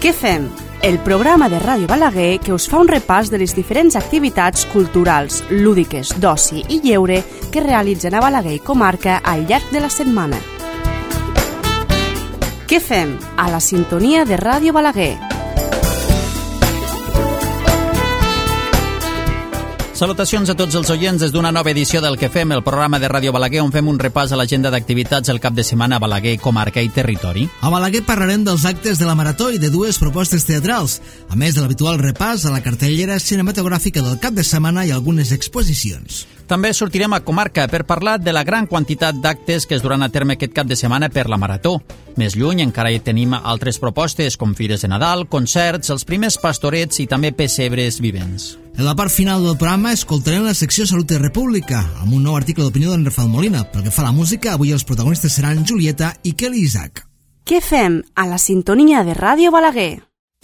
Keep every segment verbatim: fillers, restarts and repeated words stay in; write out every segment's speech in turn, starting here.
Què fem? El programa de Ràdio Balaguer que us fa un repàs de les diferents activitats culturals, lúdiques, d'oci i lleure que realitzen a Balaguer i comarca al llarg de la setmana. Què fem? A la sintonia de Ràdio Balaguer. Salutacions a tots els oients des d'una nova edició del Què fem, el programa de Ràdio Balaguer on fem un repàs a l'agenda d'activitats el cap de setmana a Balaguer, comarca i territori. A Balaguer parlarem dels actes de la Marató i de dues propostes teatrals, a més de l'habitual repàs a la cartellera cinematogràfica del cap de setmana i algunes exposicions. També sortirem a comarca per parlar de la gran quantitat d'actes que es duran a terme aquest cap de setmana per la Marató. Més lluny encara hi tenim altres propostes com fires de Nadal, concerts, els primers pastorets i també pessebres vivents. En la part final del programa escoltarem la secció Salut i República, amb un nou article d'opinió d'en Rafael Molina. Pel que fa a la música, avui els protagonistes seran Julieta i Kelly Isaac. Què fem? A la sintonia de Ràdio Balaguer.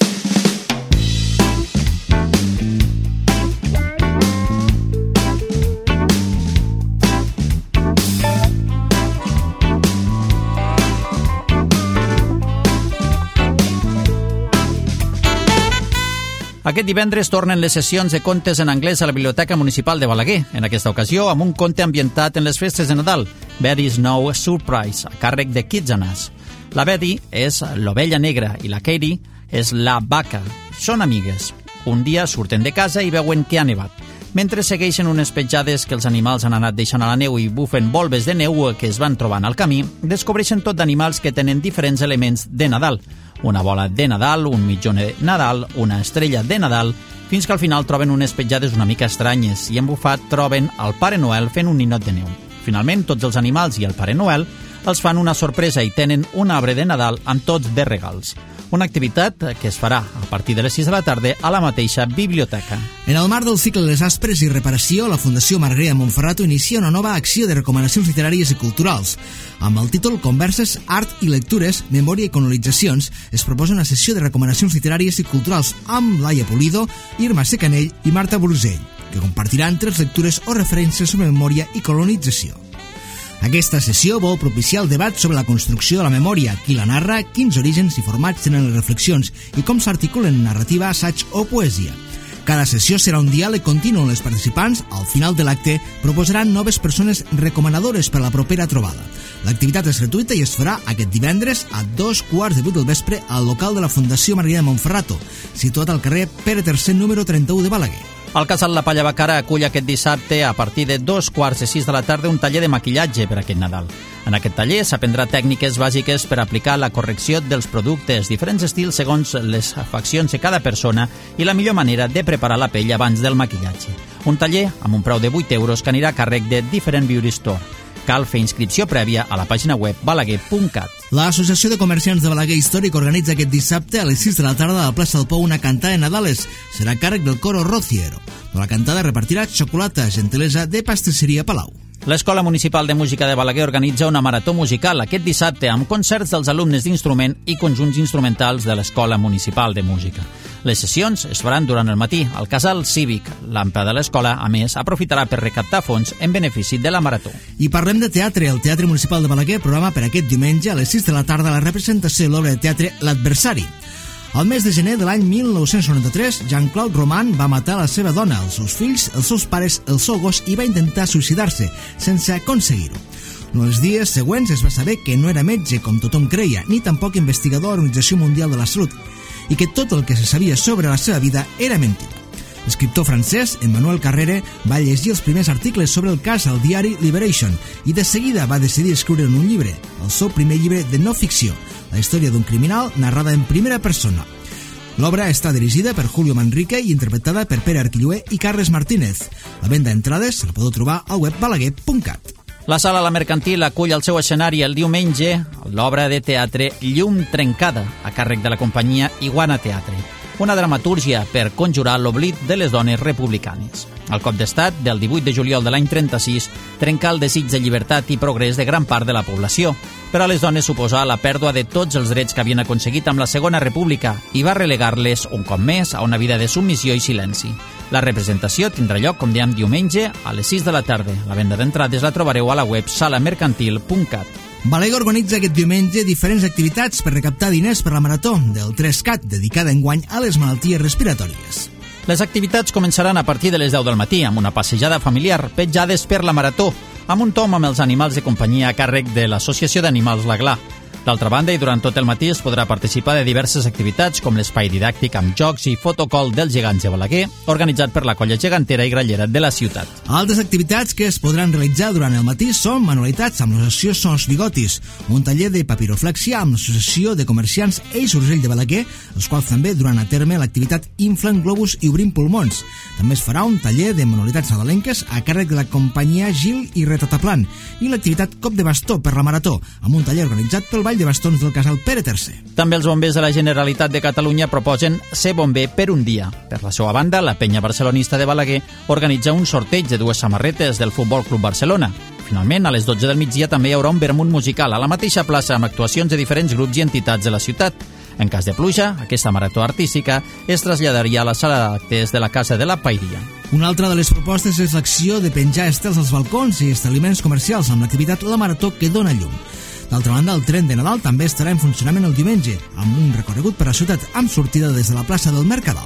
Aquest divendres tornen les sessions de contes en anglès a la Biblioteca Municipal de Balaguer, en aquesta ocasió amb un conte ambientat en les festes de Nadal, Betty's No Surprise, a càrrec de Kids and Us. La Betty és l'ovella negra i la Katie és la vaca. Són amigues. Un dia surten de casa i veuen que ha nevat. Mentre segueixen unes petjades que els animals han anat deixant a la neu i bufen volves de neu que es van trobant al camí, descobreixen tot d'animals que tenen diferents elements de Nadal. Una bola de Nadal, un mitjó de Nadal, una estrella de Nadal, fins que al final troben unes petjades una mica estranyes i embufat troben el Pare Noel fent un ninot de neu. Finalment, tots els animals i el Pare Noel els fan una sorpresa i tenen un arbre de Nadal amb tots de regals. Una activitat que es farà a partir de les sis de la tarda a la mateixa biblioteca. En el marc del cicle Les Aspres i Reparació, la Fundació Margarida Montferrato inicia una nova acció de recomanacions literàries i culturals. Amb el títol Converses, Art i Lectures, Memòria i Colonitzacions, es proposa una sessió de recomanacions literàries i culturals amb Laia Pulido, Irma Secanell i Marta Brusell, que compartiran tres lectures o referències sobre memòria i colonització. Aquesta sessió vol propiciar el debat sobre la construcció de la memòria, qui la narra, quins orígens i formats tenen les reflexions i com s'articulen en narrativa, assaig o poesia. Cada sessió serà un diàleg continu on les participants, al final de l'acte, proposaran noves persones recomanadores per a la propera trobada. L'activitat és gratuïta i es farà aquest divendres a dos quarts de vuit del vespre al local de la Fundació Margarida Montferrato, situat al carrer Pere tercer número trenta-u de Balaguer. El Casal La Palla Bacara acull aquest dissabte a partir de dos quarts de sis de la tarda un taller de maquillatge per aquest Nadal. En aquest taller s'aprendrà tècniques bàsiques per aplicar la correcció dels productes, diferents estils segons les faccions de cada persona i la millor manera de preparar la pell abans del maquillatge. Un taller amb un preu de vuit euros que anirà a càrrec de Different Beauty Store. Cal fer inscripció prèvia a la pàgina web balaguer punt cat. L'Associació de Comerciants de Balaguer Històric organitza aquest dissabte a les sis de la tarda a la plaça del Pou una cantada de Nadales. Serà a càrrec del coro Rociero. La cantada repartirà xocolata, gentilesa de Pastisseria Palau. L'Escola Municipal de Música de Balaguer organitza una marató musical aquest dissabte amb concerts dels alumnes d'instrument i conjunts instrumentals de l'Escola Municipal de Música. Les sessions es faran durant el matí al Casal Cívic. L'Ampa de l'Escola, a més, aprofitarà per recaptar fons en benefici de la marató. I parlem de teatre. El Teatre Municipal de Balaguer programa per aquest diumenge a les sis de la tarda la representació de l'obra de teatre L'Adversari. Al mes de gener de l'any mil nou-cents noranta-tres, Jean-Claude Roman va matar la seva dona, els seus fills, els seus pares, el seu gos i va intentar suïcidar-se, sense aconseguir-ho. En els dies següents es va saber que no era metge, com tothom creia, ni tampoc investigador de l'Organització Mundial de la Salut, i que tot el que se sabia sobre la seva vida era mentida. L'escriptor francès, Emmanuel Carrere, va llegir els primers articles sobre el cas al diari Liberation i de seguida va decidir escriure un llibre, el seu primer llibre de no ficció, la història d'un criminal narrada en primera persona. L'obra està dirigida per Julio Manrique i interpretada per Pere Arquillué i Carles Martínez. La venda d'entrades la podeu trobar al web balaguer punt cat. La Sala La Mercantil acull al seu escenari el diumenge l'obra de teatre Llum trencada, a càrrec de la companyia Iguana Teatre, una dramatúrgia per conjurar l'oblit de les dones republicanes. El cop d'estat del divuit de juliol de l'any trenta-sis trenca el desig de llibertat i progrés de gran part de la població, però a les dones suposà la pèrdua de tots els drets que havien aconseguit amb la Segona República i va relegar-les un cop més a una vida de submissió i silenci. La representació tindrà lloc, com dèiem, diumenge a les sis de la tarda. La venda d'entrades la trobareu a la web sala mercantil punt cat. Balaguer organitza aquest diumenge diferents activitats per recaptar diners per la marató del tres cat, dedicada enguany a les malalties respiratòries. Les activitats començaran a partir de les deu del matí amb una passejada familiar petjades per la marató, amb un tom amb els animals de companyia a càrrec de l'Associació d'Animals L'Aglà. D'altra banda, i durant tot el matí es podrà participar de diverses activitats com l'espai didàctic amb jocs i fotocol dels gegants de Balaguer, organitzat per la colla gegantera i grallera de la ciutat. Altres activitats que es podran realitzar durant el matí són manualitats amb l'associació Sons Bigotis, un taller de papiroflèxia amb l'associació de comerciants Eix Urgell de Balaguer, els quals també duran a terme l'activitat Inflant Globus i Obrim Pulmons. També es farà un taller de manualitats nadalenques a càrrec de la companyia Gil i Retataplan i l'activitat Cop de Bastó per la Marató, amb un taller organitzat pel Ball de Bastons del Casal Pere tercer. També els bombers de la Generalitat de Catalunya proposen ser bomber per un dia. Per la seva banda, la penya barcelonista de Balaguer organitza un sorteig de dues samarretes del Futbol Club Barcelona. Finalment, a les dotze del migdia també hi haurà un vermut musical a la mateixa plaça amb actuacions de diferents grups i entitats de la ciutat. En cas de pluja, aquesta marató artística es traslladaria a la sala d'actes de la Casa de la Pairia. Una altra de les propostes és l'acció de penjar estels als balcons i establiments comercials amb l'activitat La Marató que dona llum. D'altra banda, el tren de Nadal també estarà en funcionament el diumenge, amb un recorregut per la ciutat amb sortida des de la plaça del Mercadal.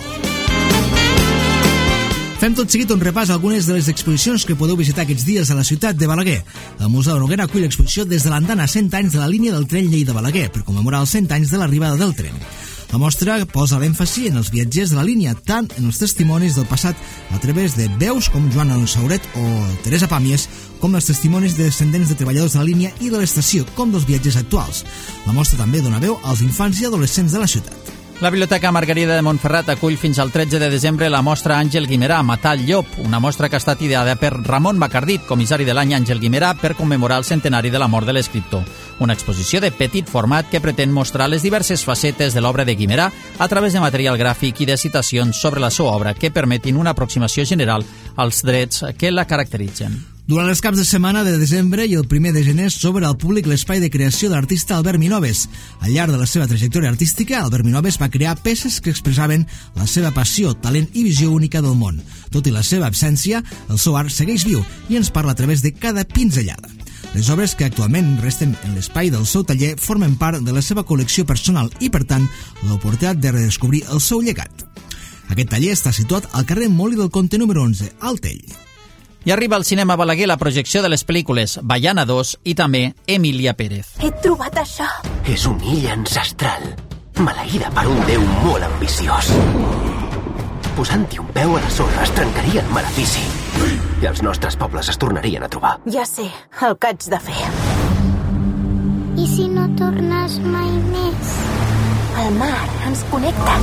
Fem tot seguit un repàs a algunes de les exposicions que podeu visitar aquests dies a la ciutat de Balaguer. El Museu Noguera acull l'exposició des de l'andana cent anys de la línia del tren Lleida-Balaguer per commemorar els cent anys de l'arribada del tren. La mostra posa l'èmfasi en els viatgers de la línia, tant en els testimonis del passat a través de veus com Joan Sauret o Teresa Pàmies, com els testimonis de descendents de treballadors de la línia i de l'estació, com dels viatgers actuals. La mostra també dona veu als infants i adolescents de la ciutat. La Biblioteca Margarida de Montferrat acull fins al tretze de desembre la mostra Àngel Guimerà, Matar el llop, una mostra que ha estat ideada per Ramon Macardit, comissari de l'any Àngel Guimerà, per commemorar el centenari de la mort de l'escriptor. Una exposició de petit format que pretén mostrar les diverses facetes de l'obra de Guimerà a través de material gràfic i de citacions sobre la seva obra que permetin una aproximació general als drets que la caracteritzen. Durant els caps de setmana de desembre i el primer de gener s'obre al públic l'espai de creació de l'artista Albert Minoves. Al llarg de la seva trajectòria artística, Albert Minoves va crear peces que expressaven la seva passió, talent i visió única del món. Tot i la seva absència, el seu art segueix viu i ens parla a través de cada pinzellada. Les obres que actualment resten en l'espai del seu taller formen part de la seva col·lecció personal i, per tant, l'oportunitat de redescobrir el seu llegat. Aquest taller està situat al carrer Molí del Comte número onze, al Tell. I arriba al cinema Balaguer la projecció de les pel·lícules Baiana dos i també Emília Pérez. He trobat això. És una illa ancestral, maleïda per un déu molt ambiciós. Posant-hi un peu a la sorra es trencaria el malefici i els nostres pobles es tornarien a trobar. Ja sé, el que haig de fer. I si no tornes mai més? El mar ens connecta.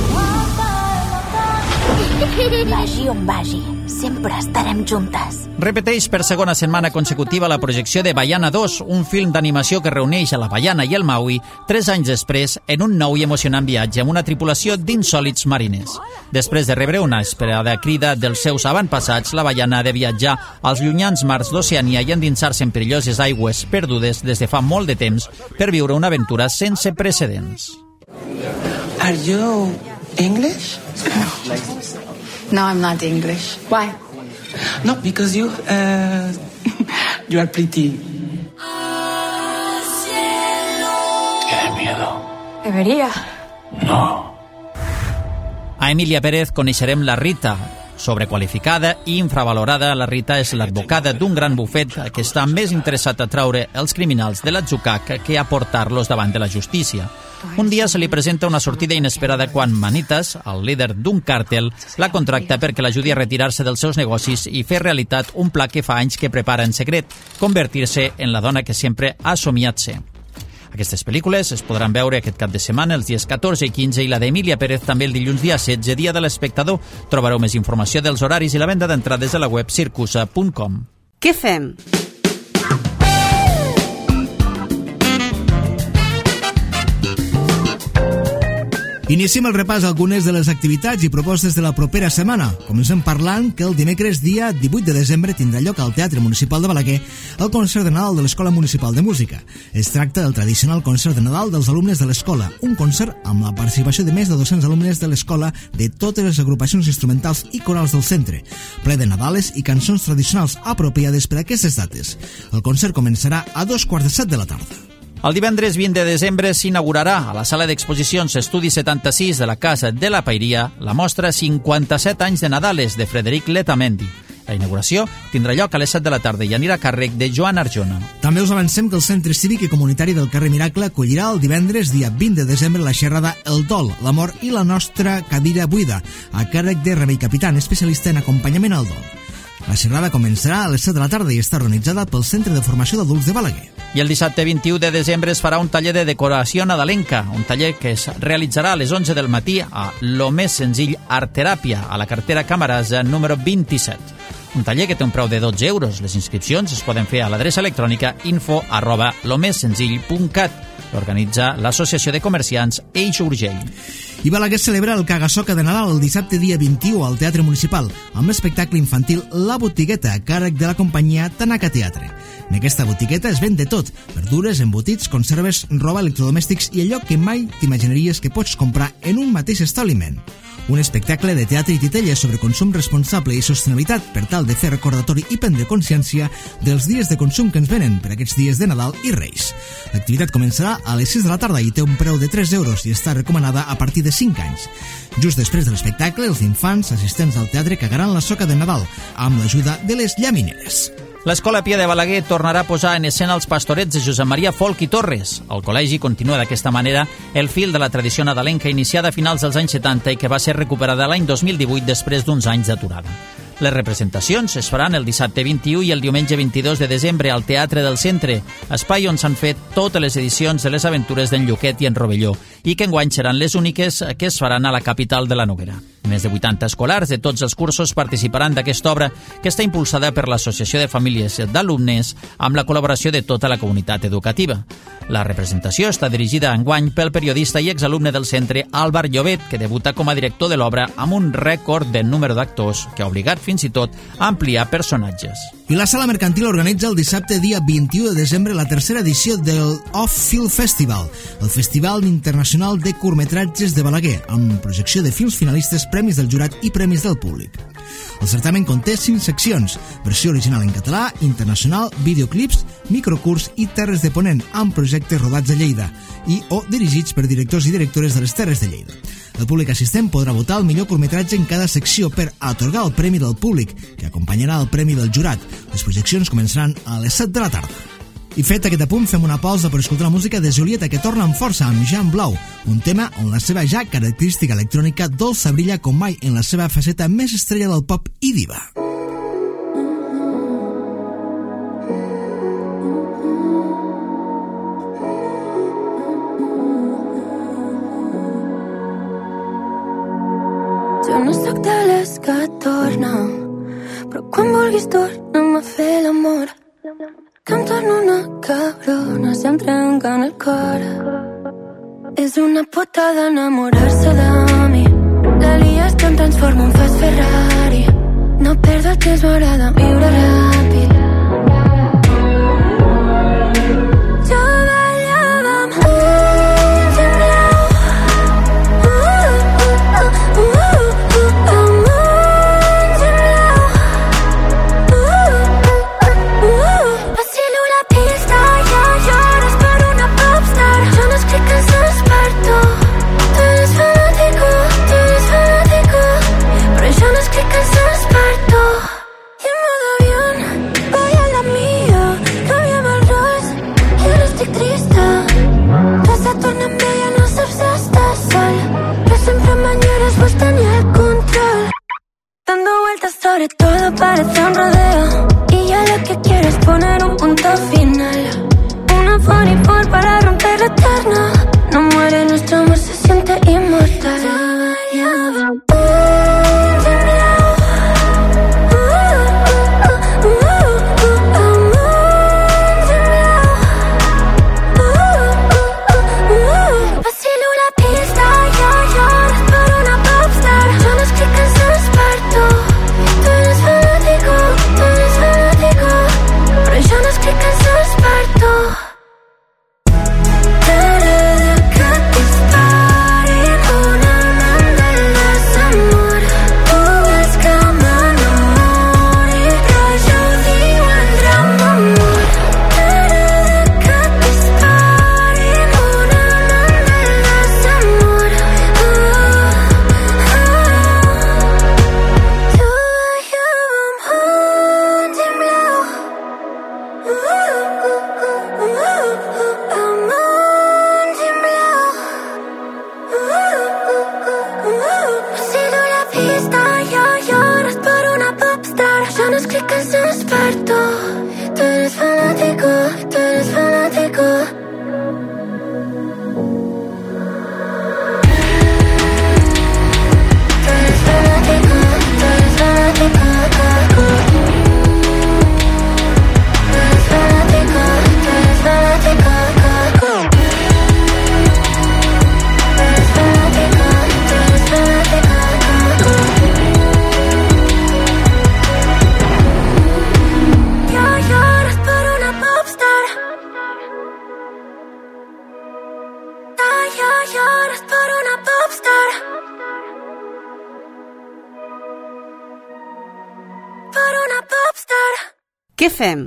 Vagi on vagi, sempre estarem juntes. Repeteix per segona setmana consecutiva la projecció de Baiana dos, un film d'animació que reuneix a la Baiana i el Maui tres anys després en un nou i emocionant viatge amb una tripulació d'insòlits mariners. Després de rebre una esperada crida dels seus avantpassats, la Baiana ha de viatjar als llunyans mars d'Oceania i endinsar-se en perilloses aigües perdudes des de fa molt de temps per viure una aventura sense precedents. Are you English? No, I'm not English. Why? No, because you, uh, you are pretty. Qué miedo. Debería. No. A Emília Pérez coneixerem la Rita. Sobrequalificada i infravalorada, la Rita és l'advocada d'un gran bufet que està més interessat a traure els criminals de l'atzucac que a portar-los davant de la justícia. Un dia se li presenta una sortida inesperada quan Manitas, el líder d'un càrtel, la contracta perquè l'ajudi a retirar-se dels seus negocis i fer realitat un pla que fa anys que prepara en secret, convertir-se en la dona que sempre ha somiat ser. Aquestes pel·lícules es podran veure aquest cap de setmana els dies catorze i quinze i la d'Emília Pérez també el dilluns dia setze, dia de l'espectador. Trobareu més informació dels horaris i la venda d'entrades a la web circusa punt com. Què fem? Iniciem el repàs a algunes de les activitats i propostes de la propera setmana. Comencem parlant que el dimecres dia divuit de desembre tindrà lloc al Teatre Municipal de Balaguer el concert de Nadal de l'Escola Municipal de Música. Es tracta del tradicional concert de Nadal dels alumnes de l'escola, un concert amb la participació de més de dos-cents alumnes de l'escola de totes les agrupacions instrumentals i corals del centre, ple de Nadales i cançons tradicionals apropiades per a aquestes dates. El concert començarà a dos quarts de set de la tarda. El divendres vint de desembre s'inaugurarà a la sala d'exposicions Estudi setanta-sis de la Casa de la Pairia la mostra cinquanta-set anys de Nadales de Frederic Letamendi. La inauguració tindrà lloc a les set de la tarda i anirà a càrrec de Joan Arjona. També us avancem que el Centre Cívic i Comunitari del carrer Miracle acollirà el divendres, dia vint de desembre, la xerrada El dol, l'amor i la nostra cadira buida, a càrrec de Remei Capitán, especialista en acompanyament al dol. La xerrada començarà a les set de la tarda i està organitzada pel Centre de Formació d'Adults de Balaguer. I el dissabte vint-i-u de desembre es farà un taller de decoració nadalenca, un taller que es realitzarà a les onze del matí a Lo Més Senzill Art Teràpia, a la carretera Camarasa número vint-i-set. Un taller que té un preu de dotze euros. Les inscripcions es poden fer a l'adreça electrònica info arroba lomessenzill punt cat. L'organitza l'Associació de Comerciants Eix Urgell. I Balaguer celebra el Cagasoca de Nadal el dissabte dia vint-i-u al Teatre Municipal amb l'espectacle infantil La Botigueta, a càrrec de la companyia Tanaka Teatre. En aquesta botigueta es ven de tot: verdures, embotits, conserves, roba, electrodomèstics i allò que mai t'imaginaries que pots comprar en un mateix establiment. Un espectacle de teatre i titelles sobre consum responsable i sostenibilitat per tal de fer recordatori i prendre consciència dels dies de consum que ens venen per aquests dies de Nadal i Reis. L'activitat començarà a les sis de la tarda i té un preu de tres euros i està recomanada a partir de cinc anys. Just després de l'espectacle, els infants assistents al teatre cagaran la soca de Nadal amb l'ajuda de les llamineres. L'Escola Pia de Balaguer tornarà a posar en escena els pastorets de Josep Maria Folch i Torres. El col·legi continua d'aquesta manera el fil de la tradició nadalenca iniciada a finals dels anys setanta i que va ser recuperada l'any dos mil divuit després d'uns anys d'aturada. Les representacions es faran el dissabte vint-i-u i el diumenge vint-i-dos de desembre al Teatre del Centre, espai on s'han fet totes les edicions de les aventures d'en Lluquet i en Rovelló, i que enguany seran les úniques que es faran a la capital de la Noguera. Més de vuitanta escolars de tots els cursos participaran d'aquesta obra, que està impulsada per l'Associació de Famílies d'Alumnes amb la col·laboració de tota la comunitat educativa. La representació està dirigida enguany pel periodista i exalumne del centre Álvar Llobet, que debuta com a director de l'obra amb un rècord de número d'actors que ha obligat fins i tot a ampliar personatges. I la Sala Mercantil organitza el dissabte dia vint-i-u de desembre la tercera edició del Off Film Festival, el Festival Internacional de Curtmetratges de Balaguer, amb projecció de films finalistes, premis del jurat i premis del públic. El certamen conté cinc seccions: versió original en català, internacional, videoclips, microcurs i Terres de Ponent, amb projectes rodats a Lleida i o dirigits per directors i directores de les Terres de Lleida. El públic assistent podrà votar el millor curtmetratge en cada secció per atorgar el premi del públic, que acompanyarà el premi del jurat. Les projeccions començaran a les set de la tarda. I fet aquest apunt, fem una pausa per escoltar la música de Julieta, que torna amb força amb Jean Blau, un tema on la seva ja característica electrònica dolça brilla com mai en la seva faceta més estrella del pop i diva. Jo no sóc de les que torna, però quan vulguis torna'm a fer l'amor, que em torno una cabrona, si em trenquen el cor. És una putada enamorar-se de mi, la lies que em transformo en fas Ferrari. No perdo el temps, m'agrada viure ràpid. Jo ballava amb ulls en blau, uh, uh, uh, uh, uh, amb ulls en blau, uh, uh, uh. Vacilo la pista, ja llores per una popstar. Jo no escric cançons per tu, tu eres fanático, tu eres fanático, però jo no escric cançons per tu. I en modo avión llores por una popstar. Per una popstar. Què fem?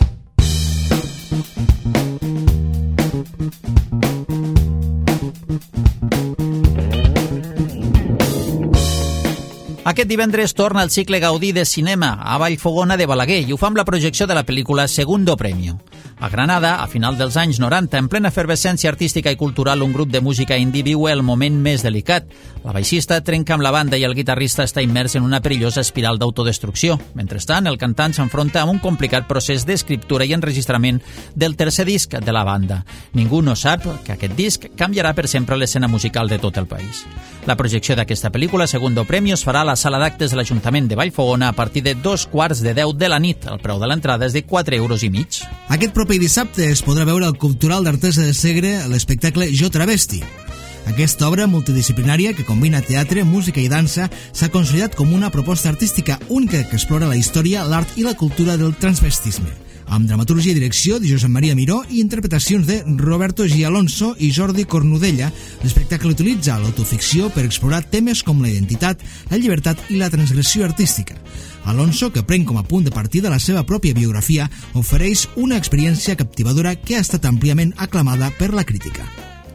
Aquest divendres torna el cicle Gaudí de cinema a Vallfogona de Balaguer i ho fa amb la projecció de la pel·lícula Segundo Premio. A Granada, a final dels anys noranta, en plena efervescència artística i cultural, un grup de música indie viu el moment més delicat. La baixista trenca amb la banda i el guitarrista està immers en una perillosa espiral d'autodestrucció. Mentrestant, el cantant s'enfronta amb un complicat procés d'escriptura i enregistrament del tercer disc de la banda. Ningú no sap que aquest disc canviarà per sempre l'escena musical de tot el país. La projecció d'aquesta pel·lícula, Segundo Premio, es farà a la sala d'actes de l'Ajuntament de Vallfogona a partir de dos quarts de deu de la nit. El preu de l'entrada és de quatre euros i mig. Aquest proper dissabte es podrà veure al Cultural d'Artesa de Segre l'espectacle Jo Travesti. Aquesta obra multidisciplinària que combina teatre, música i dansa s'ha consolidat com una proposta artística única que explora la història, l'art i la cultura del transvestisme, amb dramaturgia i direcció de Josep Maria Miró i interpretacions de Roberto G. Alonso i Jordi Cornudella. L'espectacle utilitza l'autoficció per explorar temes com la identitat, la llibertat i la transgressió artística. Alonso, que pren com a punt de partida la seva pròpia biografia, ofereix una experiència captivadora que ha estat àmpliament aclamada per la crítica.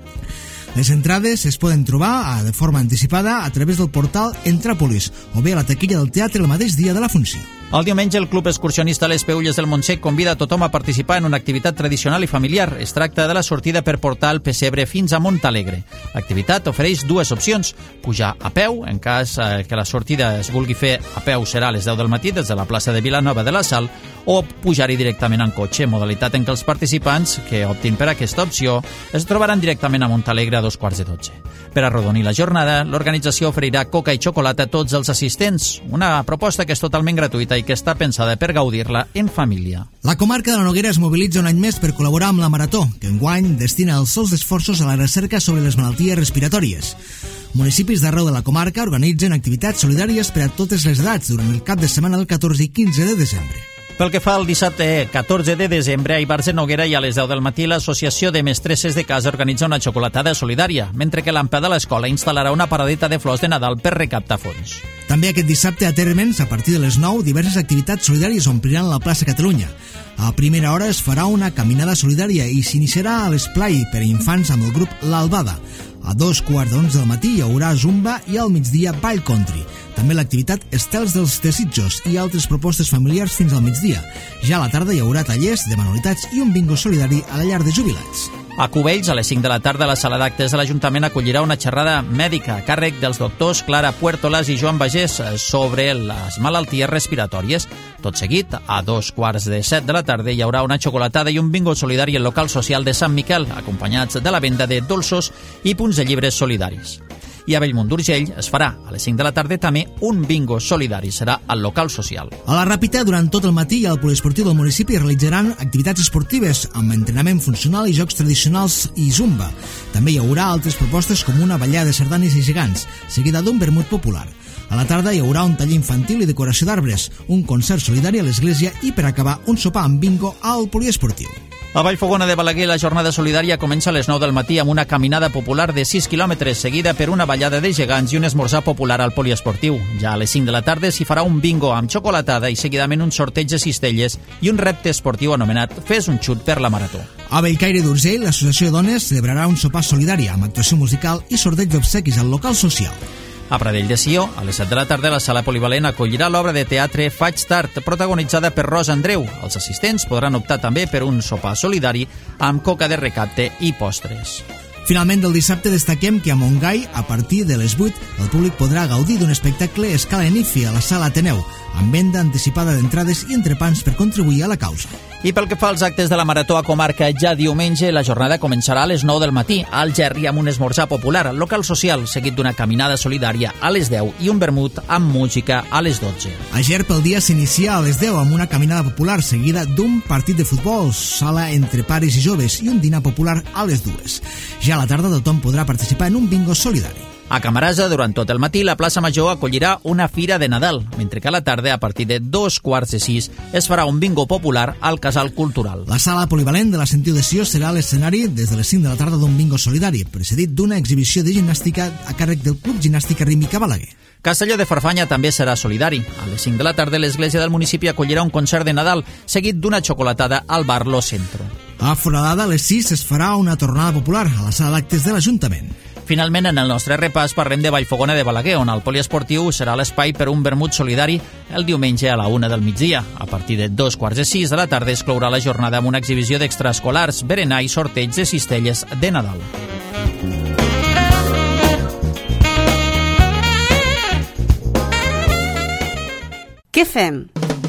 Les entrades es poden trobar de forma anticipada a través del portal Entràpolis o bé a la taquilla del teatre el mateix dia de la funció. El diumenge, el Club Excursionista Les Peülles del Montsec convida a tothom a participar en una activitat tradicional i familiar. Es tracta de la sortida per portar el pessebre fins a Montalegre. L'activitat ofereix dues opcions: pujar a peu, en cas que la sortida es vulgui fer a peu serà a les deu del matí des de la plaça de Vilanova de la Sal, o pujar-hi directament en cotxe, modalitat en què els participants que optin per aquesta opció es trobaran directament a Montalegre a dos quarts de dotze. Per arrodonir la jornada, l'organització oferirà coca i xocolata a tots els assistents, una proposta que és totalment gratuïta i que està pensada per gaudir-la en família. La comarca de la Noguera es mobilitza un any més per col·laborar amb la Marató, que enguany destina els seus esforços a la recerca sobre les malalties respiratòries. Municipis d'arreu de la comarca organitzen activitats solidàries per a totes les edats durant el cap de setmana del catorze i quinze de desembre. Pel que fa al dissabte catorze de desembre, a Ivars de Noguera i a les deu del matí, l'Associació de Mestresses de Casa organitza una xocolatada solidària, mentre que l'Ampa de l'Escola instal·larà una paradeta de flors de Nadal per recaptar fons. També aquest dissabte a Térmens, a partir de les nou, diverses activitats solidàries ompliran la plaça Catalunya. A primera hora es farà una caminada solidària i s'iniciarà a l'esplai per a infants amb el grup L'Albada. A dos quarts d'onze del matí hi haurà zumba i al migdia ball country. També l'activitat Estels dels Desitjos i altres propostes familiars fins al migdia. Ja a la tarda hi haurà tallers de manualitats i un bingo solidari a la llar de jubilats. A Cubells, a les cinc de la tarda, la sala d'actes de l'Ajuntament acollirà una xerrada mèdica a càrrec dels doctors Clara Puertolas i Joan Bagés sobre les malalties respiratòries. Tot seguit, a dos quarts de set de la tarda, hi haurà una xocolatada i un bingo solidari al local social de Sant Miquel, acompanyats de la venda de dolços i punts de llibres solidaris. I a Bellmunt d'Urgell es farà a les cinc de la tarda també un bingo solidari, serà al local social. A la Ràpita, durant tot el matí, al poliesportiu del municipi realitzaran activitats esportives amb entrenament funcional i jocs tradicionals i zumba. També hi haurà altres propostes com una ballada de sardanes i gegants, seguida d'un vermut popular. A la tarda hi haurà un taller infantil i decoració d'arbres, un concert solidari a l'església i, per acabar, un sopar amb bingo al poliesportiu. A Vallfogona de Balaguer, la jornada solidària comença a les nou del matí amb una caminada popular de sis quilòmetres, seguida per una ballada de gegants i un esmorzar popular al poliesportiu. Ja a les cinc de la tarda s'hi farà un bingo amb xocolatada i seguidament un sorteig de cistelles i un repte esportiu anomenat Fes un xut per la Marató. A Bellcaire d'Urgell, l'Associació de Dones celebrarà un sopar solidari amb actuació musical i sorteig d'obsequis al local social. A Pradell de Sió, a les set de la tarda, la sala polivalent acollirà l'obra de teatre Faig Tard, protagonitzada per Rosa Andreu. Els assistents podran optar també per un sopar solidari amb coca de recapte i postres. Finalment, del dissabte destaquem que a Montgai, a partir de les vuit, el públic podrà gaudir d'un espectacle a escala Nifi a la sala Ateneu, amb venda anticipada d'entrades i entrepans per contribuir a la causa. I pel que fa als actes de la Marató a comarca, ja diumenge la jornada començarà a les nou del matí al Gerri amb un esmorzar popular al local social, seguit d'una caminada solidària a les deu i un vermut amb música a les dotze. A Gerp el dia s'inicia a les deu amb una caminada popular seguida d'un partit de futbol, sala entre pares i joves i un dinar popular a les dues. Ja a la tarda tothom podrà participar en un bingo solidari. A Camarasa, durant tot el matí, la plaça Major acollirà una fira de Nadal, mentre que a la tarda, a partir de dos quarts de sis, es farà un bingo popular al Casal Cultural. La sala polivalent de la Sentiu de Sió serà l'escenari des de les cinc de la tarda d'un bingo solidari, precedit d'una exhibició de gimnàstica a càrrec del Club Gimnàstica Rítmica Balaguer. Castelló de Farfanya també serà solidari. A les cinc de la tarda, l'església del municipi acollirà un concert de Nadal, seguit d'una xocolatada al bar Lo Centro. A Foradada, a les sis, es farà una tornada popular a la sala d'actes de l'Ajuntament. Finalment, en el nostre repàs parlem de Vallfogona de Balaguer, on el poliesportiu serà l'espai per un vermut solidari el diumenge a la una del migdia. A partir de dos quarts de sis de la tarda es clourà la jornada amb una exhibició d'extraescolars, berenar i sorteig de cistelles de Nadal. Què fem?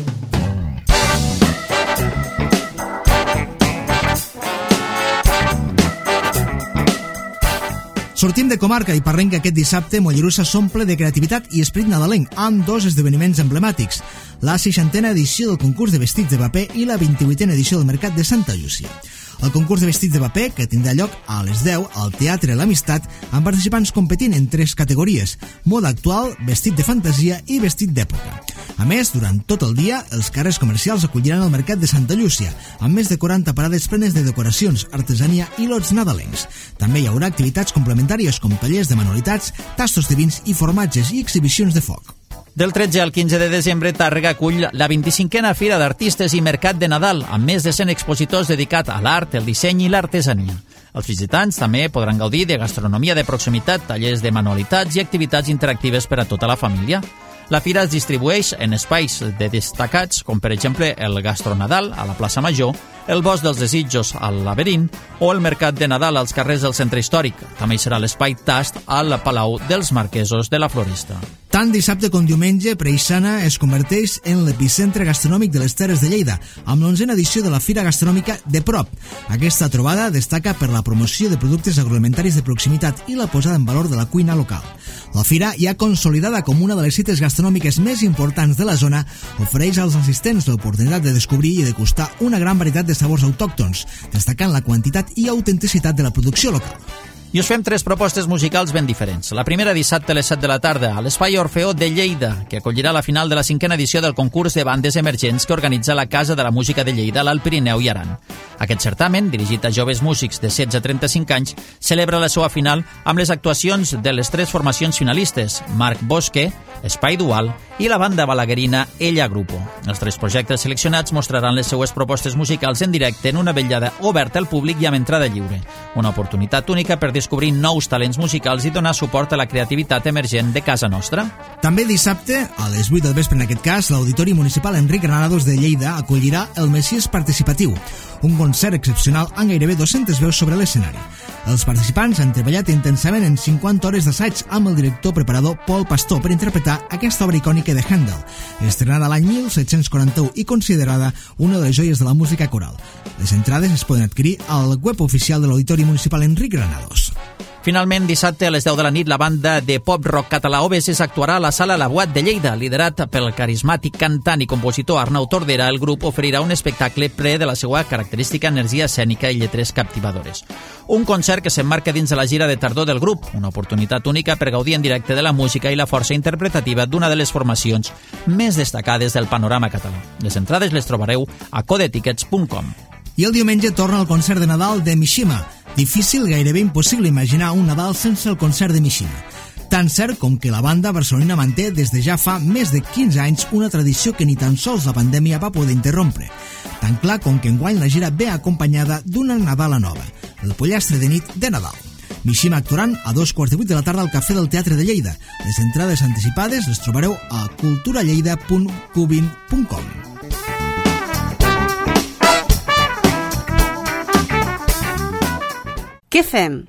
Sortim de comarca i parlem que aquest dissabte Mollerussa s'omple de creativitat i esperit nadalenc amb dos esdeveniments emblemàtics, la seixantena edició del concurs de vestits de paper i la vint-i-vuitena edició del Mercat de Santa Llúcia. El concurs de vestits de paper, que tindrà lloc a les deu al Teatre L'Amistat, amb participants competint en tres categories: moda actual, vestit de fantasia i vestit d'època. A més, durant tot el dia, els carrers comercials acolliran el Mercat de Santa Llúcia, amb més de quaranta parades plenes de decoracions, artesania i lots nadalencs. També hi haurà activitats complementàries com tallers de manualitats, tastos de vins i formatges i exhibicions de foc. Del tretze al quinze de desembre, Tàrrega acull la vint-i-cinquena Fira d'Artistes i Mercat de Nadal, amb més de cent expositors dedicats a l'art, el disseny i l'artesania. Els visitants també podran gaudir de gastronomia de proximitat, tallers de manualitats i activitats interactives per a tota la família. La fira es distribueix en espais de destacats, com per exemple el Gastronadal a la plaça Major, el Bosc dels Desitjos al Laberint o el Mercat de Nadal als carrers del Centre Històric. També hi serà l'espai Tast al Palau dels Marquesos de la Floresta. Tant dissabte com diumenge, Preixana es converteix en l'epicentre gastronòmic de les Terres de Lleida, amb l'onzena edició de la Fira Gastronòmica de Prop. Aquesta trobada destaca per la promoció de productes agroalimentaris de proximitat i la posada en valor de la cuina local. La fira, ja consolidada com una de les cites gastronòmiques més importants de la zona, ofereix als assistents l'oportunitat de descobrir i degustar una gran varietat de sabors autòctons, destacant la quantitat i autenticitat de la producció local. I us fem tres propostes musicals ben diferents. La primera dissabte a les set de la tarda a l'Espai Orfeó de Lleida, que acollirà la final de la cinquena edició del concurs de bandes emergents que organitza la Casa de la Música de Lleida, l'Alt Pirineu i Aran. Aquest certamen, dirigit a joves músics de setze a trenta-cinc anys, celebra la seva final amb les actuacions de les tres formacions finalistes, Marc Bosque, Espai Dual i la banda balaguerina Ella Grupo. Els tres projectes seleccionats mostraran les seues propostes musicals en directe en una vetllada oberta al públic i amb entrada lliure. Una oportunitat única per descobrir nous talents musicals i donar suport a la creativitat emergent de casa nostra. També dissabte, a les vuit del vespre en aquest cas, l'Auditori Municipal Enric Granados de Lleida acollirà el Messies Participatiu, un concert excepcional amb gairebé dues-centes veus sobre l'escenari. Els participants han treballat intensament en cinquanta hores d'assaig amb el director preparador Pol Pastor per interpretar aquesta obra icònica de Handel, estrenada l'any mil set-cents quaranta-u i considerada una de les joies de la música coral. Les entrades es poden adquirir al web oficial de l'Auditori Municipal Enric Granados. Finalment, dissabte a les deu de la nit, la banda de pop-rock català Obeses actuarà a la Sala La Boat de Lleida. Liderat pel carismàtic cantant i compositor Arnau Tordera, el grup oferirà un espectacle ple de la seva característica energia escènica i lletres captivadores. Un concert que s'emmarca dins de la gira de tardor del grup, una oportunitat única per gaudir en directe de la música i la força interpretativa d'una de les formacions més destacades del panorama català. Les entrades les trobareu a codetickets punt com. I el diumenge torna el concert de Nadal de Mishima. Difícil, gairebé impossible imaginar un Nadal sense el concert de Mishima. Tan cert com que la banda barcelonina manté des de ja fa més de quinze anys una tradició que ni tan sols la pandèmia va poder interrompre. Tan clar com que enguany la gira ve acompanyada d'una Nadala nova, el pollastre de nit de Nadal. Mishima actuaran a dos quarts de vuit de la tarda al Cafè del Teatre de Lleida. Les entrades anticipades les trobareu a culturalleida punt cubin punt com. Què fem?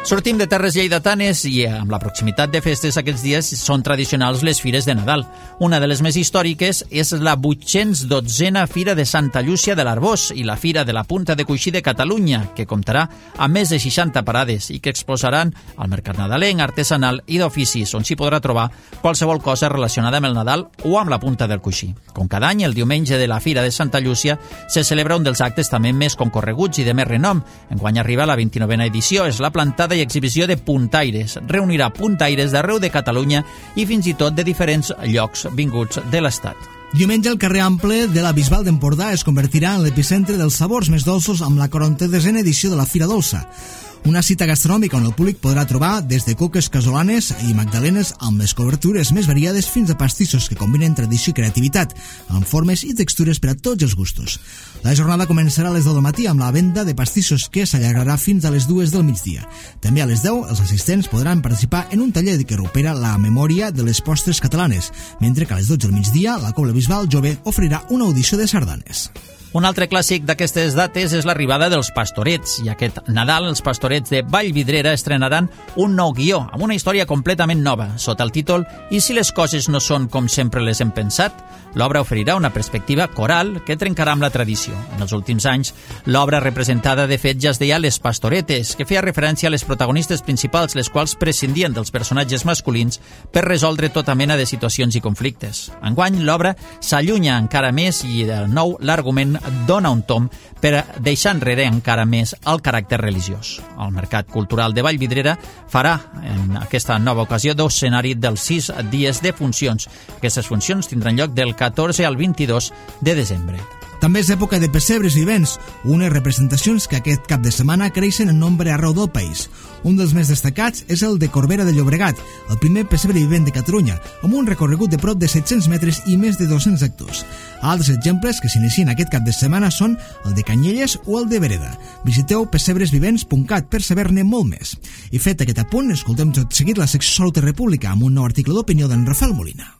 Sortim de terres lleidatanes i amb la proximitat de festes aquests dies són tradicionals les fires de Nadal. Una de les més històriques és la vuit-cents dotzena Fira de Santa Llúcia de l'Arboç i la Fira de la Punta de Coixí de Catalunya, que comptarà amb més de seixanta parades i que exposaran el mercat nadalenc, artesanal i d'oficis, on s'hi podrà trobar qualsevol cosa relacionada amb el Nadal o amb la Punta del Coixí. Com cada any, el diumenge de la Fira de Santa Llúcia se celebra un dels actes també més concorreguts i de més renom. Enguany arriba la vint-i-novena edició, és la plantada i exhibició de puntaires. Reunirà puntaires d'arreu de Catalunya i fins i tot de diferents llocs vinguts de l'Estat. Diumenge, el carrer Ample de la Bisbal d'Empordà es convertirà en l'epicentre dels sabors més dolços amb la quaranta-desena edició de la Fira Dolça. Una cita gastronòmica on el públic podrà trobar des de coques casolanes i magdalenes amb les cobertures més variades fins a pastissos que combinen tradició i creativitat, amb formes i textures per a tots els gustos. La jornada començarà a les deu del matí amb la venda de pastissos que s'allargarà fins a les dues del migdia. També a les deu els assistents podran participar en un taller que recupera la memòria de les postres catalanes, mentre que a les dotze del migdia la Cobla Bisbal Jove oferirà una audició de sardanes. Un altre clàssic d'aquestes dates és l'arribada dels Pastorets, i aquest Nadal els Pastorets de Vallvidrera estrenaran un nou guió, amb una història completament nova, sota el títol «I si les coses no són com sempre les hem pensat?». L'obra oferirà una perspectiva coral que trencarà amb la tradició. En els últims anys, l'obra representada de fet ja es deia Les Pastoretes, que feia referència a les protagonistes principals, les quals prescindien dels personatges masculins per resoldre tota mena de situacions i conflictes. Enguany, l'obra s'allunya encara més i, de nou, l'argument dona un tom per deixar enrere encara més el caràcter religiós. El Mercat Cultural de Vallvidrera farà en aquesta nova ocasió d'escenari dels sis dies de funcions. Aquestes funcions tindran lloc del catorze al vint-i-dos de desembre. També és època de pessebres vivents, unes representacions que aquest cap de setmana creixen en nombre arreu del país. Un dels més destacats és el de Corbera de Llobregat, el primer pessebre vivent de Catalunya, amb un recorregut de prop de set-cents metres i més de dos-cents actors. Altres exemples que s'inicien aquest cap de setmana són el de Canyelles o el de Vereda. Visiteu pessebresvivents punt cat per saber-ne molt més. I fet aquest apunt, escoltem tot seguit la secció Salut i República amb un nou article d'opinió d'en Rafael Molina.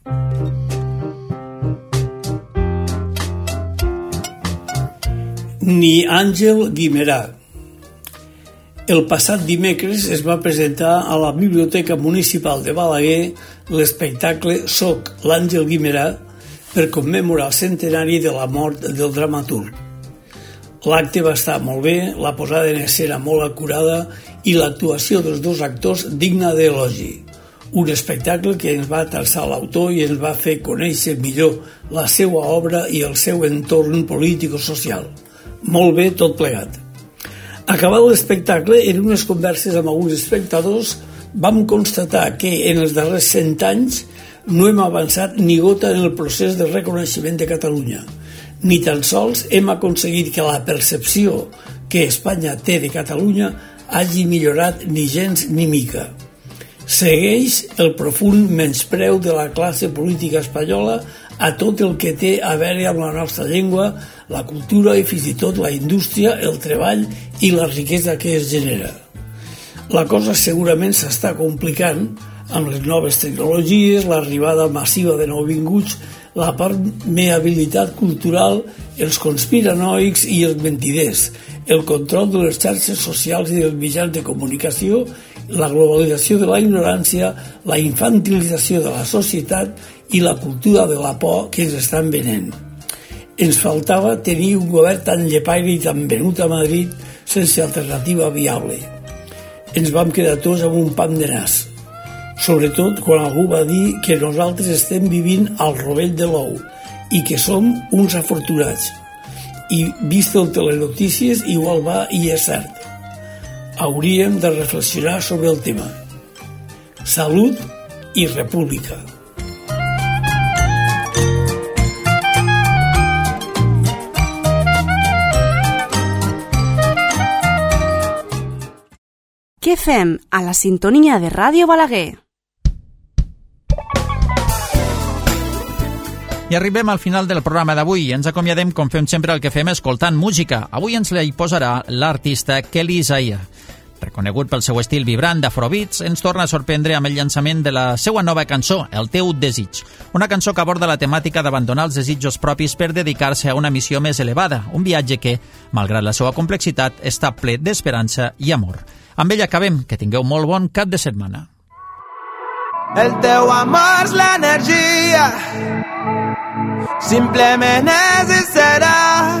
Ni Àngel Guimerà. El passat dimecres es va presentar a la Biblioteca Municipal de Balaguer l'espectacle Soc l'Àngel Guimerà per commemorar el centenari de la mort del dramaturg. L'acte va estar molt bé, la posada en escena molt acurada i l'actuació dels dos actors digna d'elogi. Un espectacle que ens va tarsar l'autor i ens va fer conèixer millor la seva obra i el seu entorn polític-social. Molt bé tot plegat. Acabat l'espectacle, en unes converses amb alguns espectadors, vam constatar que en els darrers cent anys no hem avançat ni gota en el procés de reconeixement de Catalunya. Ni tan sols hem aconseguit que la percepció que Espanya té de Catalunya hagi millorat ni gens ni mica. Segueix el profund menyspreu de la classe política espanyola a tot el que té a veure amb la nostra llengua, la cultura i fins i tot la indústria, el treball i la riquesa que es genera. La cosa segurament s'està complicant amb les noves tecnologies, l'arribada massiva de nouvinguts, la permeabilitat cultural, els conspiranoics i els mentiders, el control de les xarxes socials i dels mitjans de comunicació, la globalització de la ignorància, la infantilització de la societat i la cultura de la por que ens estan venent. Ens faltava tenir un govern tan llepaire i tan venut a Madrid sense alternativa viable. Ens vam quedar tots amb un pam de nas, sobretot quan algú va dir que nosaltres estem vivint al rovell de l'ou i que som uns afortunats. I vist el telenotícies igual va i és cert. Hauríem de reflexionar sobre el tema. Salut i república. Què fem a la sintonia de Ràdio Balaguer? I arribem al final del programa d'avui. Ens acomiadem, com fem sempre, el que fem escoltant música. Avui ens la hi posarà l'artista Kelly Isaiah. reconegut pel seu estil vibrant d'afrobeats, ens torna a sorprendre amb el llançament de la seva nova cançó, El teu desig, una cançó que aborda la temàtica d'abandonar els desitjos propis per dedicar-se a una missió més elevada, un viatge que, malgrat la seva complexitat, està ple d'esperança i amor. Amb ell acabem, que tingueu molt bon cap de setmana. El teu amor és l'energia, simplement és i serà.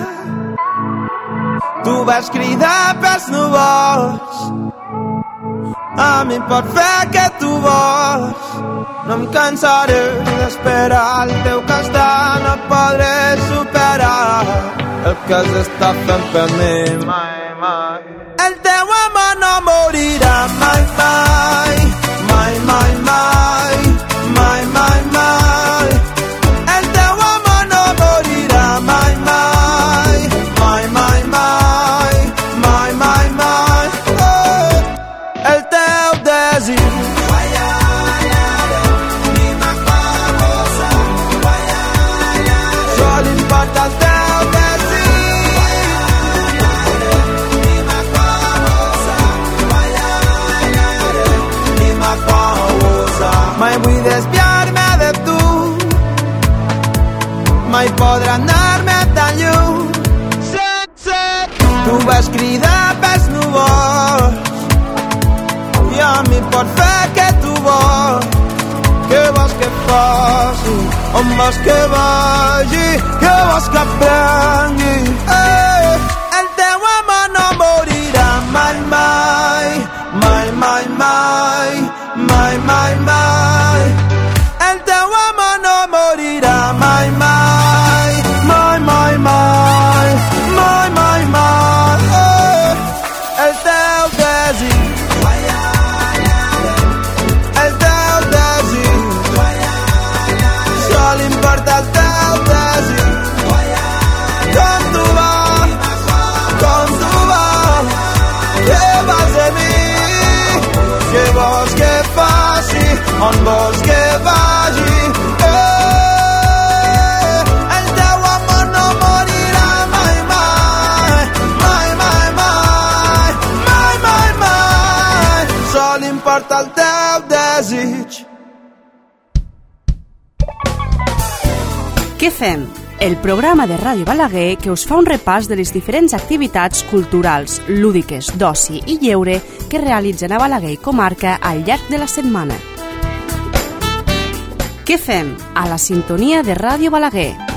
Tu vas cridar pels núvols, a mi pot fer que tu vols. No em cansaré d'esperar al teu costat, no podré superar el que s'està fent per mi. Mai, mai. El teu amor no morirà mai, mai, mai, mai, mai, mai, mai, mai. El teu amor no morirà mai, mai, mai, mai, mai, mai, mai, mai. Oh, el teu desig. Sol importa el teu desig. Mai vull desviar-me de tu, mai podrà anar-me tan lluny. Tu vas cridar pels núvols i a mi pot fer que tu vols. Què vols que faci? On vols que vagi? Què vols que aprengui? Eh, el teu amor no morirà mai, mai, mai, mai, mai, mai, mai, mai. El teu amor no morirà mai, mai, mai, mai, mai, mai, mai, mai. Eh, el teu desig. El teu desig. Sol importa el teu desig. Com tu vas, com tu vas. Què vas de mi? Què vols que faci? On vols que vagi? Eh, el teu amor no morirà mai, mai, mai, mai, mai, mai, mai, mai. Sol importa el teu desig. Què fem? El programa de Ràdio Balaguer que us fa un repàs de les diferents activitats culturals, lúdiques, d'oci i lleure que realitzen a Balaguer i comarca al llarg de la setmana. Què fem? A la sintonia de Ràdio Balaguer.